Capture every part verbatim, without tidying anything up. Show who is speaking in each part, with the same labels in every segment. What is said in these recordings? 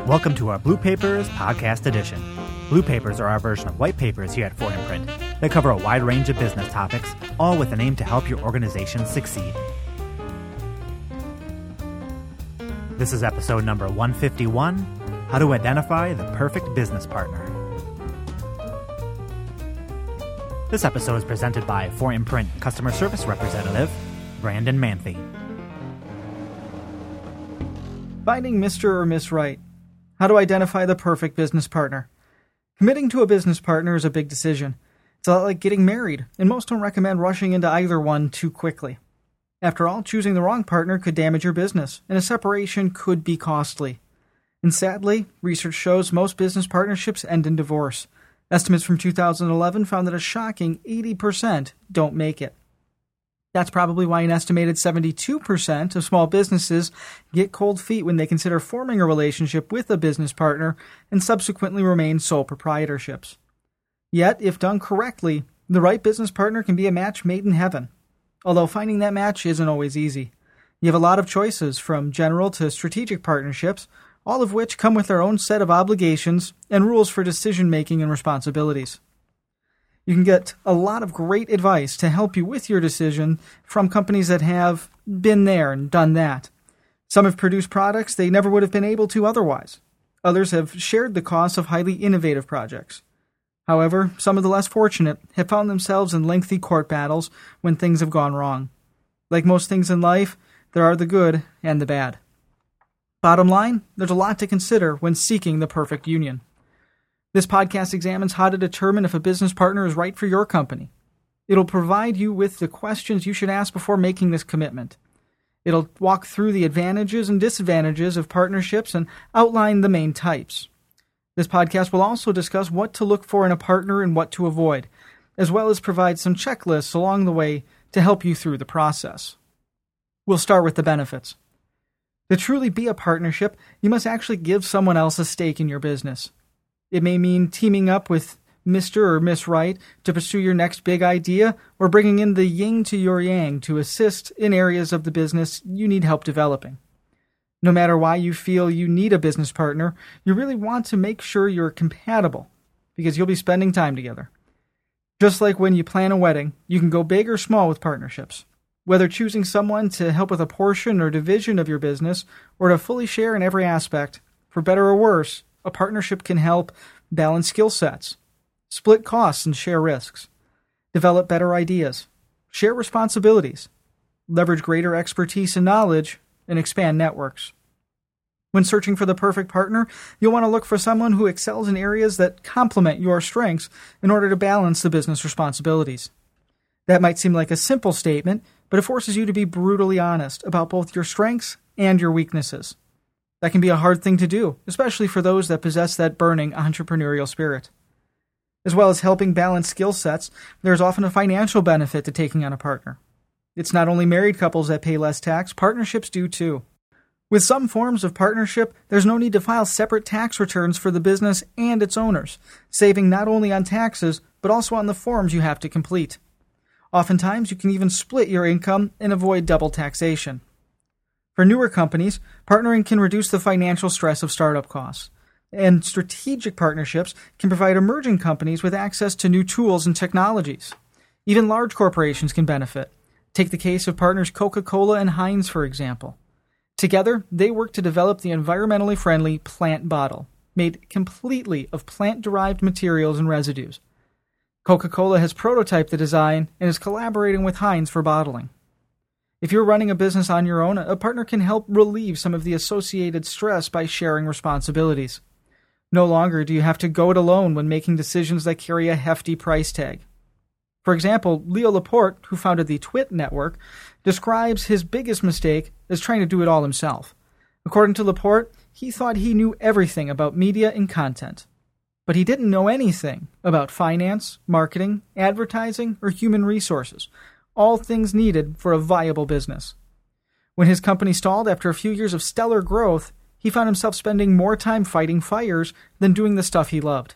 Speaker 1: Welcome to our Blue Papers Podcast Edition. Blue Papers are our version of white papers here at For Imprint. They cover a wide range of business topics, all with an aim to help your organization succeed. This is episode number one fifty-one, How to Identify the Perfect Business Partner. This episode is presented by For Imprint Customer Service Representative, Brandon Manthe.
Speaker 2: Finding Mister or Miss Right. How to identify the perfect business partner. Committing to a business partner is a big decision. It's a lot like getting married, and most don't recommend rushing into either one too quickly. After all, choosing the wrong partner could damage your business, and a separation could be costly. And sadly, research shows most business partnerships end in divorce. Estimates from two thousand eleven found that a shocking eighty percent don't make it. That's probably why an estimated seventy-two percent of small businesses get cold feet when they consider forming a relationship with a business partner and subsequently remain sole proprietorships. Yet, if done correctly, the right business partner can be a match made in heaven. Although finding that match isn't always easy. You have a lot of choices, from general to strategic partnerships, all of which come with their own set of obligations and rules for decision-making and responsibilities. You can get a lot of great advice to help you with your decision from companies that have been there and done that. Some have produced products they never would have been able to otherwise. Others have shared the costs of highly innovative projects. However, some of the less fortunate have found themselves in lengthy court battles when things have gone wrong. Like most things in life, there are the good and the bad. Bottom line, there's a lot to consider when seeking the perfect union. This podcast examines how to determine if a business partner is right for your company. It'll provide you with the questions you should ask before making this commitment. It'll walk through the advantages and disadvantages of partnerships and outline the main types. This podcast will also discuss what to look for in a partner and what to avoid, as well as provide some checklists along the way to help you through the process. We'll start with the benefits. To truly be a partnership, you must actually give someone else a stake in your business. It may mean teaming up with Mister or Miss Right to pursue your next big idea, or bringing in the yin to your yang to assist in areas of the business you need help developing. No matter why you feel you need a business partner, you really want to make sure you're compatible, because you'll be spending time together. Just like when you plan a wedding, you can go big or small with partnerships. Whether choosing someone to help with a portion or division of your business, or to fully share in every aspect, for better or worse, a partnership can help balance skill sets, split costs and share risks, develop better ideas, share responsibilities, leverage greater expertise and knowledge, and expand networks. When searching for the perfect partner, you'll want to look for someone who excels in areas that complement your strengths in order to balance the business responsibilities. That might seem like a simple statement, but it forces you to be brutally honest about both your strengths and your weaknesses. That can be a hard thing to do, especially for those that possess that burning entrepreneurial spirit. As well as helping balance skill sets, there is often a financial benefit to taking on a partner. It's not only married couples that pay less tax, partnerships do too. With some forms of partnership, there's no need to file separate tax returns for the business and its owners, saving not only on taxes, but also on the forms you have to complete. Oftentimes, you can even split your income and avoid double taxation. For newer companies, partnering can reduce the financial stress of startup costs. And strategic partnerships can provide emerging companies with access to new tools and technologies. Even large corporations can benefit. Take the case of partners Coca-Cola and Heinz, for example. Together, they work to develop the environmentally friendly plant bottle, made completely of plant-derived materials and residues. Coca-Cola has prototyped the design and is collaborating with Heinz for bottling. If you're running a business on your own, a partner can help relieve some of the associated stress by sharing responsibilities. No longer do you have to go it alone when making decisions that carry a hefty price tag. For example, Leo Laporte, who founded the Twit Network, describes his biggest mistake as trying to do it all himself. According to Laporte, he thought he knew everything about media and content. But he didn't know anything about finance, marketing, advertising, or human resources, all things needed for a viable business. When his company stalled after a few years of stellar growth, he found himself spending more time fighting fires than doing the stuff he loved.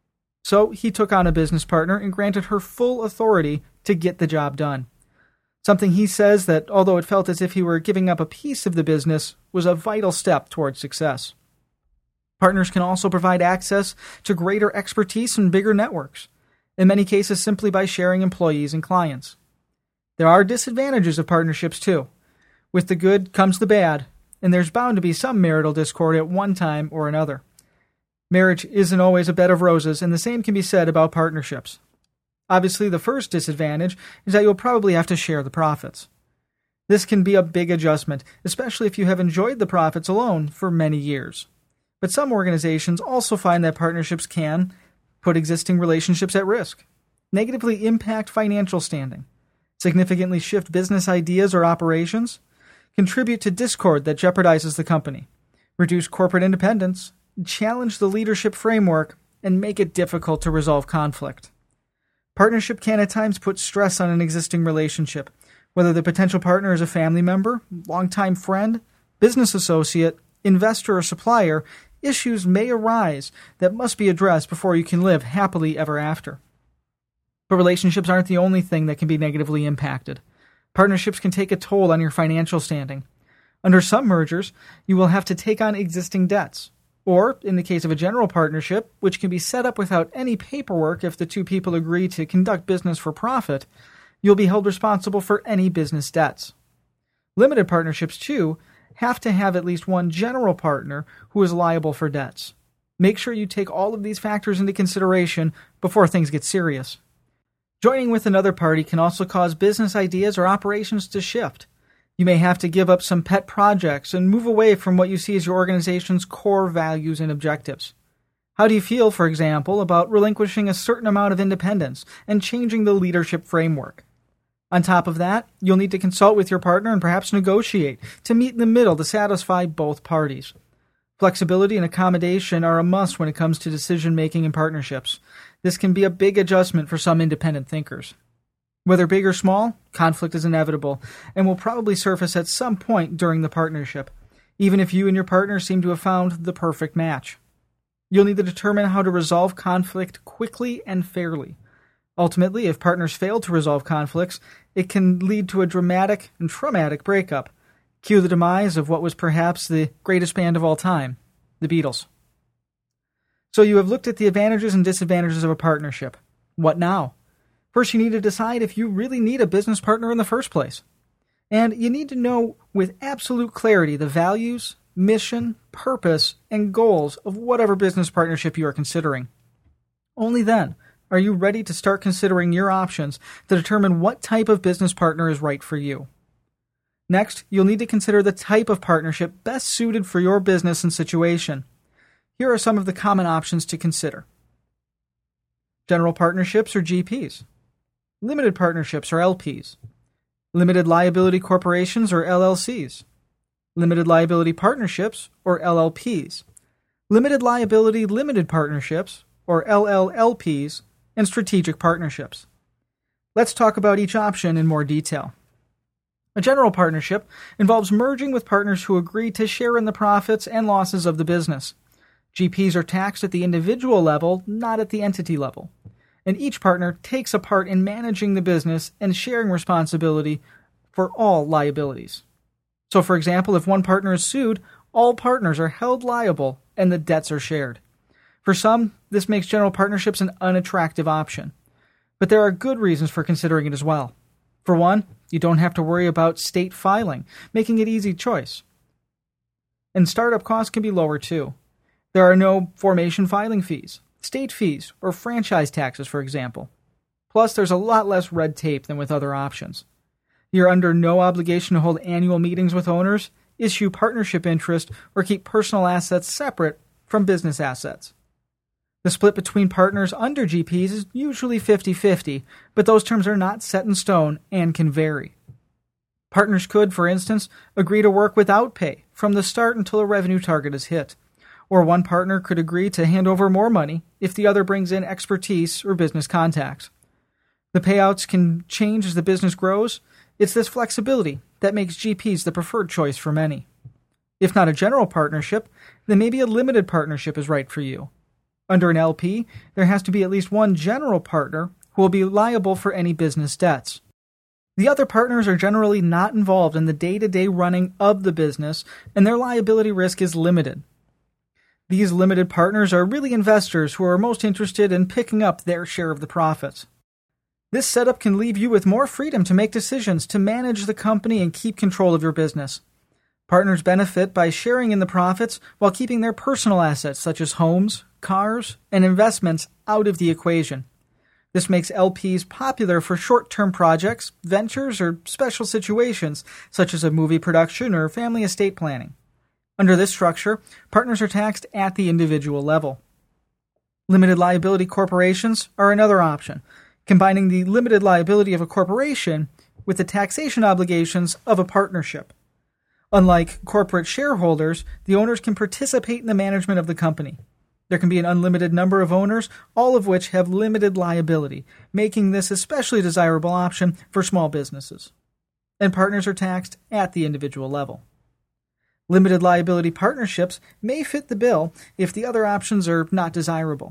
Speaker 2: So he took on a business partner and granted her full authority to get the job done. Something he says that, although it felt as if he were giving up a piece of the business, was a vital step towards success. Partners can also provide access to greater expertise and bigger networks, in many cases simply by sharing employees and clients. There are disadvantages of partnerships too. With the good comes the bad, and there's bound to be some marital discord at one time or another. Marriage isn't always a bed of roses, and the same can be said about partnerships. Obviously, the first disadvantage is that you'll probably have to share the profits. This can be a big adjustment, especially if you have enjoyed the profits alone for many years. But some organizations also find that partnerships can put existing relationships at risk, negatively impact financial standing, significantly shift business ideas or operations, contribute to discord that jeopardizes the company, reduce corporate independence, challenge the leadership framework, and make it difficult to resolve conflict. Partnership can at times put stress on an existing relationship, whether the potential partner is a family member, longtime friend, business associate, investor, or supplier. Issues may arise that must be addressed before you can live happily ever after. But relationships aren't the only thing that can be negatively impacted. Partnerships can take a toll on your financial standing. Under some mergers, you will have to take on existing debts. Or, in the case of a general partnership, which can be set up without any paperwork if the two people agree to conduct business for profit, you'll be held responsible for any business debts. Limited partnerships, too, have to have at least one general partner who is liable for debts. Make sure you take all of these factors into consideration before things get serious. Joining with another party can also cause business ideas or operations to shift. You may have to give up some pet projects and move away from what you see as your organization's core values and objectives. How do you feel, for example, about relinquishing a certain amount of independence and changing the leadership framework? On top of that, you'll need to consult with your partner and perhaps negotiate to meet in the middle to satisfy both parties. Flexibility and accommodation are a must when it comes to decision-making in partnerships. This can be a big adjustment for some independent thinkers. Whether big or small, conflict is inevitable and will probably surface at some point during the partnership, even if you and your partner seem to have found the perfect match. You'll need to determine how to resolve conflict quickly and fairly. Ultimately, if partners fail to resolve conflicts, it can lead to a dramatic and traumatic breakup. Cue the demise of what was perhaps the greatest band of all time, the Beatles. So you have looked at the advantages and disadvantages of a partnership. What now? First, you need to decide if you really need a business partner in the first place. And you need to know with absolute clarity the values, mission, purpose, and goals of whatever business partnership you are considering. Only then are you ready to start considering your options to determine what type of business partner is right for you. Next, you'll need to consider the type of partnership best suited for your business and situation. Here are some of the common options to consider. General partnerships or G Ps. Limited partnerships or L Ps. Limited liability corporations or L L Cs. Limited liability partnerships or L L Ps. Limited liability limited partnerships or L L L Ps. And strategic partnerships. Let's talk about each option in more detail. A general partnership involves merging with partners who agree to share in the profits and losses of the business. G Ps are taxed at the individual level, not at the entity level. And each partner takes a part in managing the business and sharing responsibility for all liabilities. So, for example, if one partner is sued, all partners are held liable and the debts are shared. For some, this makes general partnerships an unattractive option. But there are good reasons for considering it as well. For one, you don't have to worry about state filing, making it an easy choice. And startup costs can be lower too. There are no formation filing fees, state fees, or franchise taxes, for example. Plus, there's a lot less red tape than with other options. You're under no obligation to hold annual meetings with owners, issue partnership interest, or keep personal assets separate from business assets. The split between partners under G Ps is usually fifty-fifty, but those terms are not set in stone and can vary. Partners could, for instance, agree to work without pay from the start until a revenue target is hit, or one partner could agree to hand over more money if the other brings in expertise or business contacts. The payouts can change as the business grows. It's this flexibility that makes G Ps the preferred choice for many. If not a general partnership, then maybe a limited partnership is right for you. Under an L P, there has to be at least one general partner who will be liable for any business debts. The other partners are generally not involved in the day-to-day running of the business, and their liability risk is limited. These limited partners are really investors who are most interested in picking up their share of the profits. This setup can leave you with more freedom to make decisions to manage the company and keep control of your business. Partners benefit by sharing in the profits while keeping their personal assets such as homes, cars, and investments out of the equation. This makes L Ps popular for short-term projects, ventures, or special situations such as a movie production or family estate planning. Under this structure, partners are taxed at the individual level. Limited liability corporations are another option, combining the limited liability of a corporation with the taxation obligations of a partnership. Unlike corporate shareholders, the owners can participate in the management of the company. There can be an unlimited number of owners, all of which have limited liability, making this especially desirable option for small businesses. And partners are taxed at the individual level. Limited liability partnerships may fit the bill if the other options are not desirable.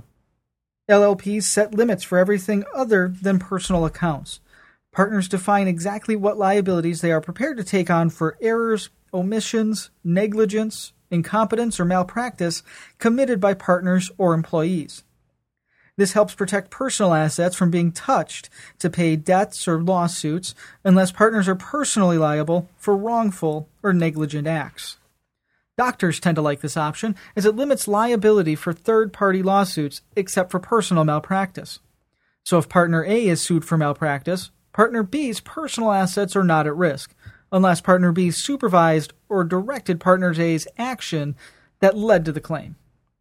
Speaker 2: L L Ps set limits for everything other than personal accounts. Partners define exactly what liabilities they are prepared to take on for errors, omissions, negligence, incompetence, or malpractice committed by partners or employees. This helps protect personal assets from being touched to pay debts or lawsuits unless partners are personally liable for wrongful or negligent acts. Doctors tend to like this option as it limits liability for third-party lawsuits except for personal malpractice. So if partner A is sued for malpractice, partner B's personal assets are not at risk, unless partner B supervised or directed partner A's action that led to the claim.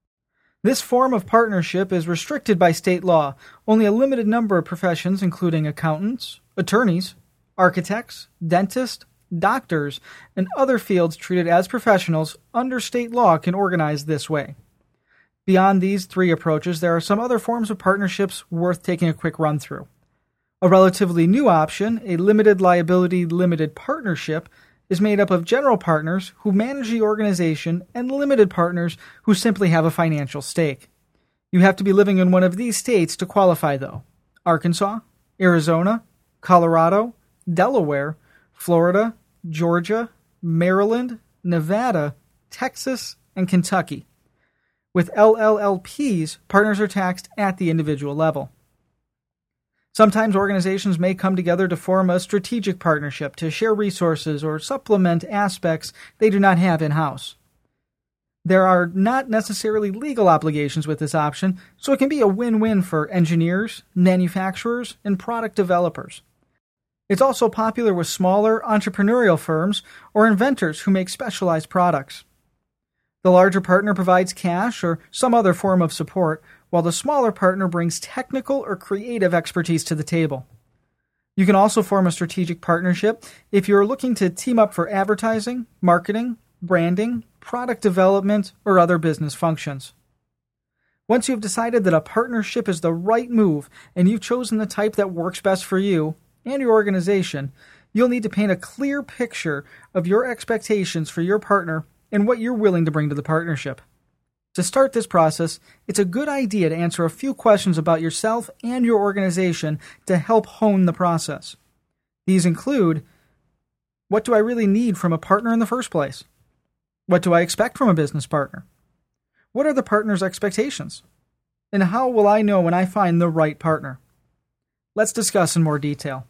Speaker 2: This form of partnership is restricted by state law. Only a limited number of professions, including accountants, attorneys, architects, dentists, doctors, and other fields treated as professionals under state law can organize this way. Beyond these three approaches, there are some other forms of partnerships worth taking a quick run through. A relatively new option, a limited liability limited partnership, is made up of general partners who manage the organization and limited partners who simply have a financial stake. You have to be living in one of these states to qualify, though: Arkansas, Arizona, Colorado, Delaware, Florida, Georgia, Maryland, Nevada, Texas, and Kentucky. With L L L Ps, partners are taxed at the individual level. Sometimes organizations may come together to form a strategic partnership to share resources or supplement aspects they do not have in-house. There are not necessarily legal obligations with this option, so it can be a win-win for engineers, manufacturers, and product developers. It's also popular with smaller entrepreneurial firms or inventors who make specialized products. The larger partner provides cash or some other form of support, while the smaller partner brings technical or creative expertise to the table. You can also form a strategic partnership if you're looking to team up for advertising, marketing, branding, product development, or other business functions. Once you've decided that a partnership is the right move and you've chosen the type that works best for you and your organization, you'll need to paint a clear picture of your expectations for your partner and what you're willing to bring to the partnership. To start this process, it's a good idea to answer a few questions about yourself and your organization to help hone the process. These include: what do I really need from a partner in the first place? What do I expect from a business partner? What are the partner's expectations? And how will I know when I find the right partner? Let's discuss in more detail.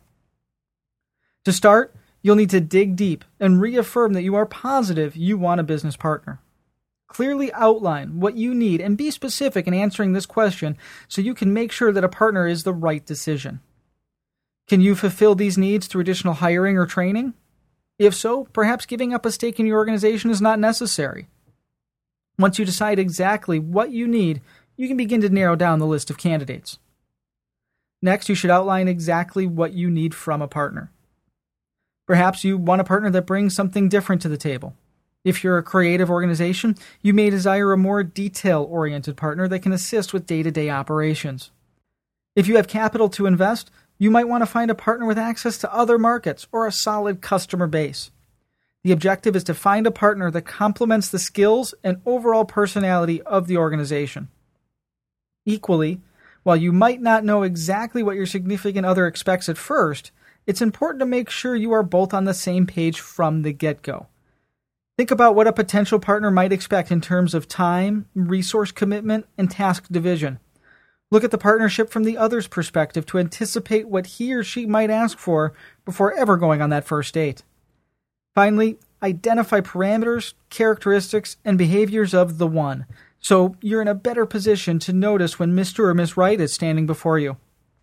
Speaker 2: To start, you'll need to dig deep and reaffirm that you are positive you want a business partner. Clearly outline what you need and be specific in answering this question so you can make sure that a partner is the right decision. Can you fulfill these needs through additional hiring or training? If so, perhaps giving up a stake in your organization is not necessary. Once you decide exactly what you need, you can begin to narrow down the list of candidates. Next, you should outline exactly what you need from a partner. Perhaps you want a partner that brings something different to the table. If you're a creative organization, you may desire a more detail-oriented partner that can assist with day-to-day operations. If you have capital to invest, you might want to find a partner with access to other markets or a solid customer base. The objective is to find a partner that complements the skills and overall personality of the organization. Equally, while you might not know exactly what your significant other expects at first, it's important to make sure you are both on the same page from the get-go. Think about what a potential partner might expect in terms of time, resource commitment, and task division. Look at the partnership from the other's perspective to anticipate what he or she might ask for before ever going on that first date. Finally, identify parameters, characteristics, and behaviors of the one, so you're in a better position to notice when Mister or Miss Right is standing before you.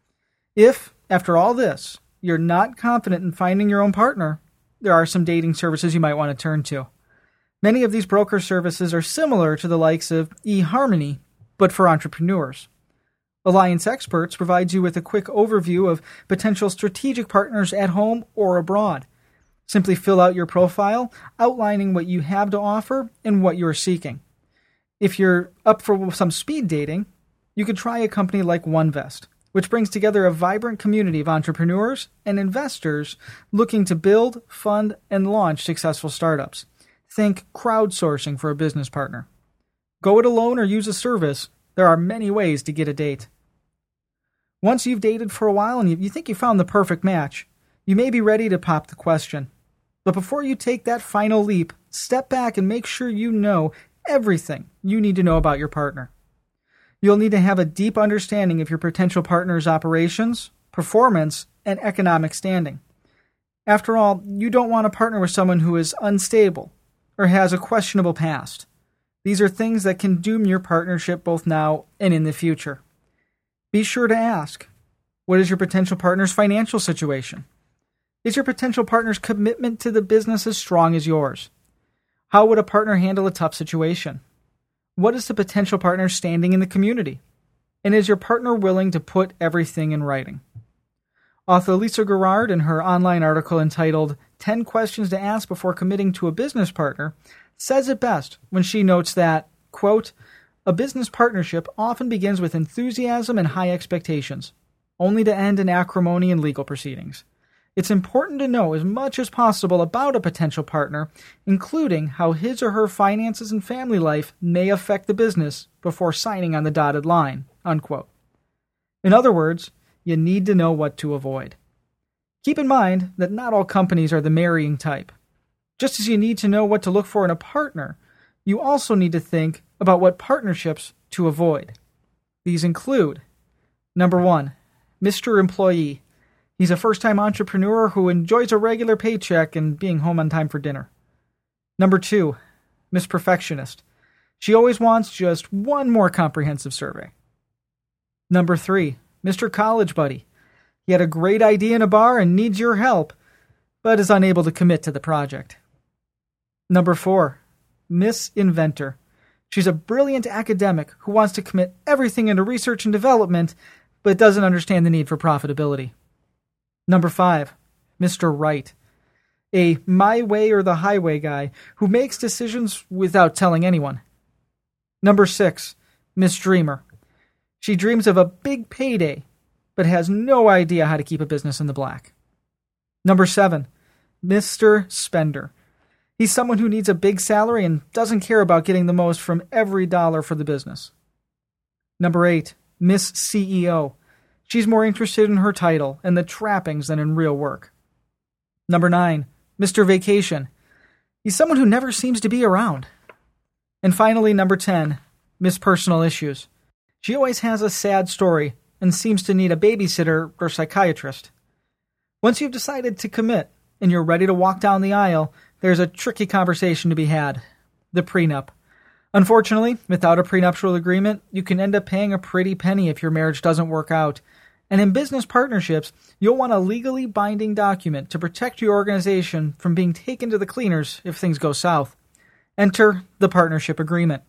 Speaker 2: If, after all this, you're not confident in finding your own partner, there are some dating services you might want to turn to. Many of these broker services are similar to the likes of eHarmony, but for entrepreneurs. Alliance Experts provides you with a quick overview of potential strategic partners at home or abroad. Simply fill out your profile, outlining what you have to offer and what you are seeking. If you're up for some speed dating, you could try a company like OneVest, which brings together a vibrant community of entrepreneurs and investors looking to build, fund, and launch successful startups. Think crowdsourcing for a business partner. Go it alone or use a service. There are many ways to get a date. Once you've dated for a while and you think you found the perfect match, you may be ready to pop the question. But before you take that final leap, step back and make sure you know everything you need to know about your partner. You'll need to have a deep understanding of your potential partner's operations, performance, and economic standing. After all, you don't want to partner with someone who is unstable or has a questionable past. These are things that can doom your partnership both now and in the future. Be sure to ask, what is your potential partner's financial situation? Is your potential partner's commitment to the business as strong as yours? How would a partner handle a tough situation? What is the potential partner's standing in the community? And is your partner willing to put everything in writing? Author Lisa Gerrard, in her online article entitled ten Questions to Ask Before Committing to a Business Partner, says it best when she notes that, quote, a business partnership often begins with enthusiasm and high expectations, only to end in acrimony and legal proceedings. It's important to know as much as possible about a potential partner, including how his or her finances and family life may affect the business before signing on the dotted line, unquote. In other words, you need to know what to avoid. Keep in mind that not all companies are the marrying type. Just as you need to know what to look for in a partner, you also need to think about what partnerships to avoid. These include, number one, Mister Employee. He's a first-time entrepreneur who enjoys a regular paycheck and being home on time for dinner. Number two, Miss Perfectionist. She always wants just one more comprehensive survey. Number three, Mister College Buddy. He had a great idea in a bar and needs your help, but is unable to commit to the project. Number four, Miss Inventor. She's a brilliant academic who wants to commit everything into research and development, but doesn't understand the need for profitability. Number five, Mister Right. A my way or the highway guy who makes decisions without telling anyone. Number six, Miss Dreamer. She dreams of a big payday, but has no idea how to keep a business in the black. Number seven, Mister Spender. He's someone who needs a big salary and doesn't care about getting the most from every dollar for the business. Number eight, Miss C E O. She's more interested in her title and the trappings than in real work. Number nine, Mister Vacation. He's someone who never seems to be around. And finally, number ten, Miss Personal Issues. She always has a sad story and seems to need a babysitter or psychiatrist. Once you've decided to commit and you're ready to walk down the aisle, there's a tricky conversation to be had, the prenup. Unfortunately, without a prenuptial agreement, you can end up paying a pretty penny if your marriage doesn't work out. And in business partnerships, you'll want a legally binding document to protect your organization from being taken to the cleaners if things go south. Enter the partnership agreement.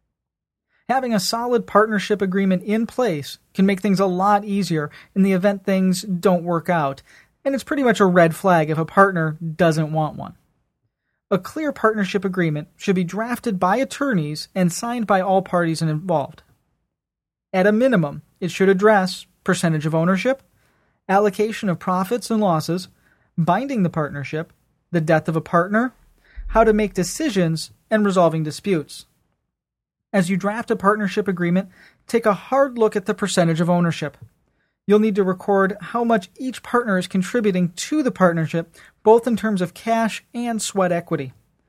Speaker 2: Having a solid partnership agreement in place can make things a lot easier in the event things don't work out, and it's pretty much a red flag if a partner doesn't want one. A clear partnership agreement should be drafted by attorneys and signed by all parties involved. At a minimum, it should address percentage of ownership, allocation of profits and losses, binding the partnership, the death of a partner, how to make decisions, and resolving disputes. As you draft a partnership agreement, take a hard look at the percentage of ownership. You'll need to record how much each partner is contributing to the partnership, both in terms of cash and sweat equity.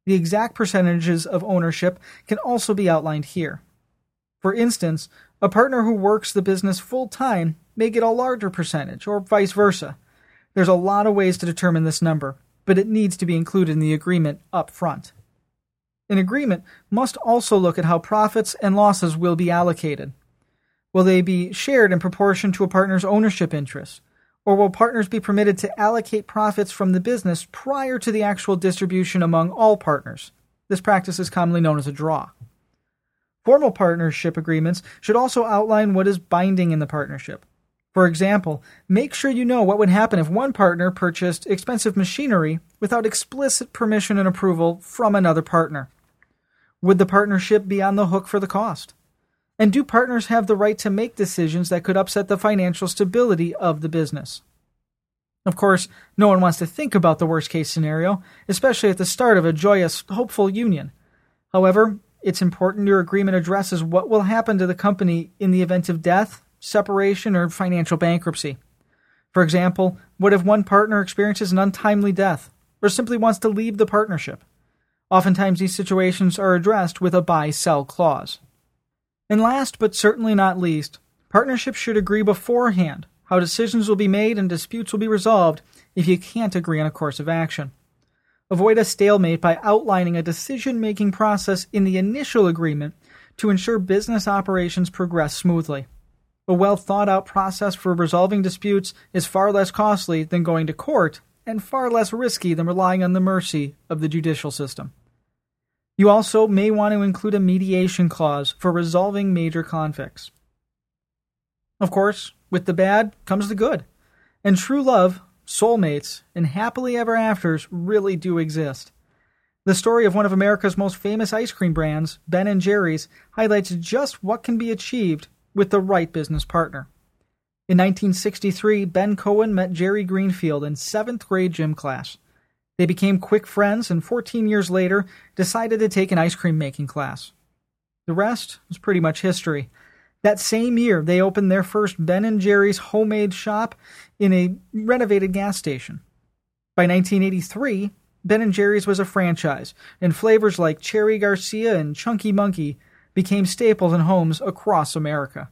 Speaker 2: The exact percentages of ownership can also be outlined here. For instance, a partner who works the business full-time may get a larger percentage, or vice versa. There's a lot of ways to determine this number, but it needs to be included in the agreement up front. An agreement must also look at how profits and losses will be allocated. Will they be shared in proportion to a partner's ownership interests? Or will partners be permitted to allocate profits from the business prior to the actual distribution among all partners? This practice is commonly known as a draw. Formal partnership agreements should also outline what is binding in the partnership. For example, make sure you know what would happen if one partner purchased expensive machinery without explicit permission and approval from another partner. Would the partnership be on the hook for the cost? And do partners have the right to make decisions that could upset the financial stability of the business? Of course, no one wants to think about the worst-case scenario, especially at the start of a joyous, hopeful union. However, it's important your agreement addresses what will happen to the company in the event of death, separation, or financial bankruptcy. For example, what if one partner experiences an untimely death, or simply wants to leave the partnership? Oftentimes, these situations are addressed with a buy-sell clause. And last, but certainly not least, partnerships should agree beforehand how decisions will be made and disputes will be resolved if you can't agree on a course of action. Avoid a stalemate by outlining a decision-making process in the initial agreement to ensure business operations progress smoothly. A well-thought-out process for resolving disputes is far less costly than going to court and far less risky than relying on the mercy of the judicial system. You also may want to include a mediation clause for resolving major conflicts. Of course, with the bad comes the good. And true love, soulmates, and happily ever afters really do exist. The story of one of America's most famous ice cream brands, Ben and Jerry's, highlights just what can be achieved with the right business partner. In nineteen sixty-three, Ben Cohen met Jerry Greenfield in seventh grade gym class. They became quick friends and fourteen years later decided to take an ice cream making class. The rest was pretty much history. That same year, they opened their first Ben and Jerry's homemade shop in a renovated gas station. By nineteen eighty-three, Ben and Jerry's was a franchise, and flavors like Cherry Garcia and Chunky Monkey became staples in homes across America.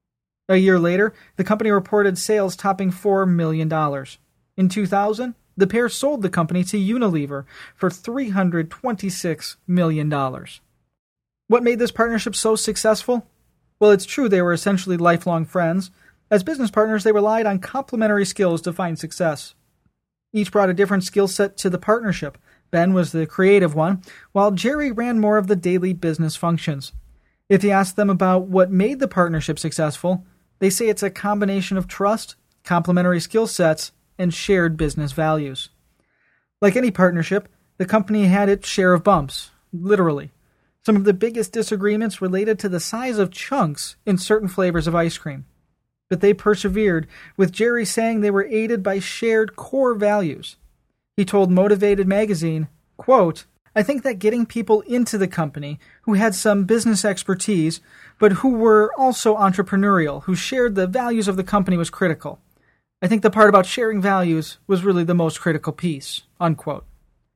Speaker 2: A year later, the company reported sales topping four million dollars. In two thousand, the pair sold the company to Unilever for three hundred twenty-six million dollars. What made this partnership so successful? Well, it's true they were essentially lifelong friends. As business partners, they relied on complementary skills to find success. Each brought a different skill set to the partnership. Ben was the creative one, while Jerry ran more of the daily business functions. If you ask them about what made the partnership successful, they say it's a combination of trust, complementary skill sets, and shared business values. Like any partnership, the company had its share of bumps, literally. Some of the biggest disagreements related to the size of chunks in certain flavors of ice cream. But they persevered, with Jerry saying they were aided by shared core values. He told Motivated Magazine, quote, "I think that getting people into the company who had some business expertise, but who were also entrepreneurial, who shared the values of the company was critical. I think the part about sharing values was really the most critical piece," unquote.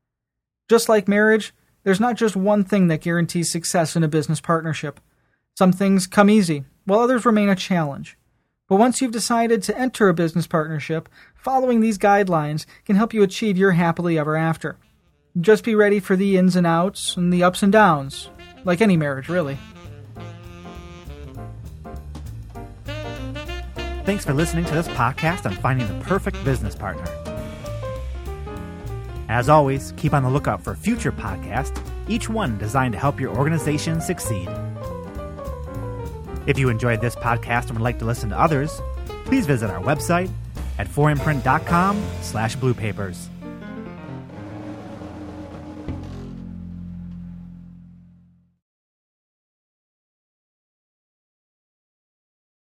Speaker 2: Just like marriage, there's not just one thing that guarantees success in a business partnership. Some things come easy, while others remain a challenge. But once you've decided to enter a business partnership, following these guidelines can help you achieve your happily ever after. Just be ready for the ins and outs and the ups and downs, like any marriage, really.
Speaker 1: Thanks for listening to this podcast on finding the perfect business partner. As always, keep on the lookout for future podcasts, each one designed to help your organization succeed. If you enjoyed this podcast and would like to listen to others, please visit our website at four imprint dot com slash blue papers.